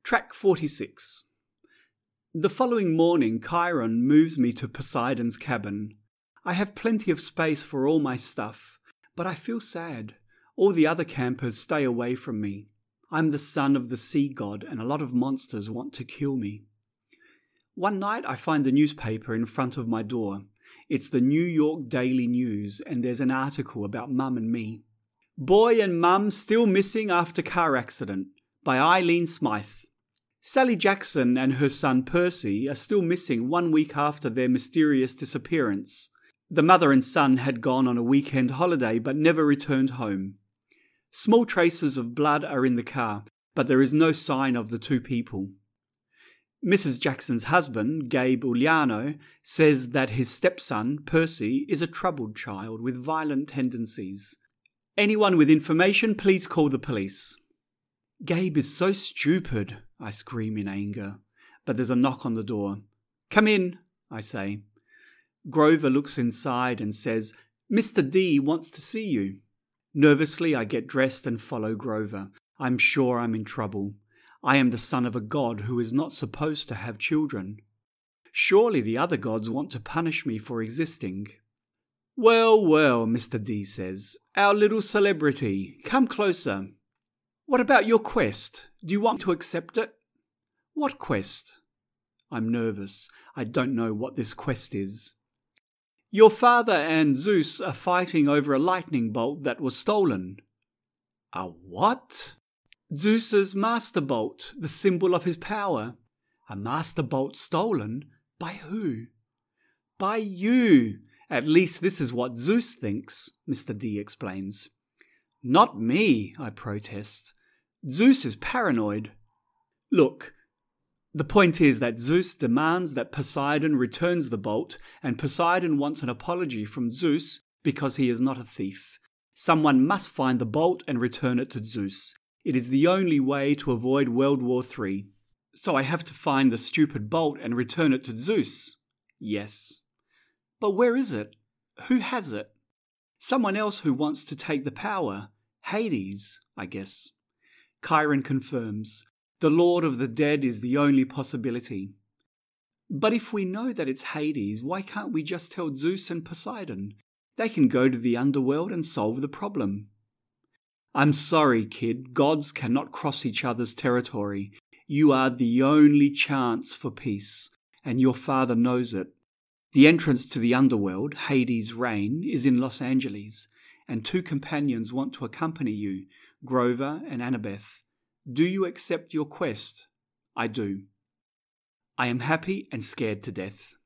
Track 46. The following morning, Chiron moves me to Poseidon's cabin. I have plenty of space for all my stuff, but I feel sad. All the other campers stay away from me. I'm the son of the sea god, and a lot of monsters want to kill me. One night I find the newspaper in front of my door. It's the New York Daily News, and there's an article about Mum and me. Boy and Mum still missing after car accident, by Eileen Smythe. Sally Jackson and her son Percy are still missing 1 week after their mysterious disappearance. The mother and son had gone on a weekend holiday but never returned home. Small traces of blood are in the car, but there is no sign of the two people. Mrs. Jackson's husband, Gabe Uliano, says that his stepson, Percy, is a troubled child with violent tendencies. Anyone with information, please call the police. Gabe is so stupid, I scream in anger, but there's a knock on the door. Come in, I say. Grover looks inside and says, Mr. D wants to see you. Nervously, I get dressed and follow Grover. I'm sure I'm in trouble. I am the son of a god who is not supposed to have children. Surely the other gods want to punish me for existing. Well, well, Mr. D says, our little celebrity, come closer. What about your quest? Do you want to accept it? What quest? I'm nervous. I don't know what this quest is. Your father and Zeus are fighting over a lightning bolt that was stolen. A what? Zeus's master bolt, the symbol of his power. A master bolt stolen? By who? By you. At least this is what Zeus thinks, Mr. D explains. Not me, I protest. Zeus is paranoid. Look, the point is that Zeus demands that Poseidon returns the bolt, and Poseidon wants an apology from Zeus because he is not a thief. Someone must find the bolt and return it to Zeus. It is the only way to avoid World War III. So I have to find the stupid bolt and return it to Zeus. Yes. But where is it? Who has it? Someone else who wants to take the power. Hades, I guess. Chiron confirms. The Lord of the Dead is the only possibility. But if we know that it's Hades, why can't we just tell Zeus and Poseidon? They can go to the underworld and solve the problem. I'm sorry, kid. Gods cannot cross each other's territory. You are the only chance for peace, and your father knows it. The entrance to the underworld, Hades' reign, is in Los Angeles, and 2 companions want to accompany you, Grover and Annabeth. Do you accept your quest? I do. I am happy and scared to death.